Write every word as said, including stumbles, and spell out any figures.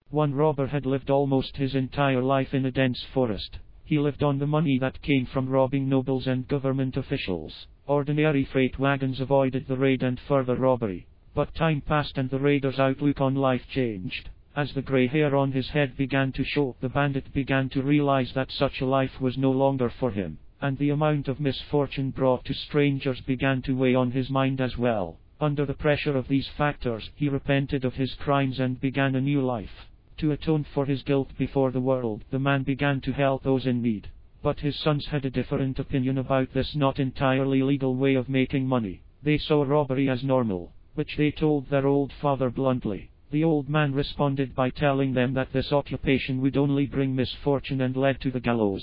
One robber had lived almost his entire life in a dense forest. He lived on the money that came from robbing nobles and government officials. Ordinary freight wagons avoided the raid and further robbery. But time passed and the raider's outlook on life changed. As the grey hair on his head began to show, the bandit began to realize that such a life was no longer for him. And the amount of misfortune brought to strangers began to weigh on his mind as well. Under the pressure of these factors, he repented of his crimes and began a new life. To atone for his guilt before the world, the man began to help those in need. But his sons had a different opinion about this not entirely legal way of making money. They saw robbery as normal, which they told their old father bluntly. The old man responded by telling them that this occupation would only bring misfortune and led to the gallows.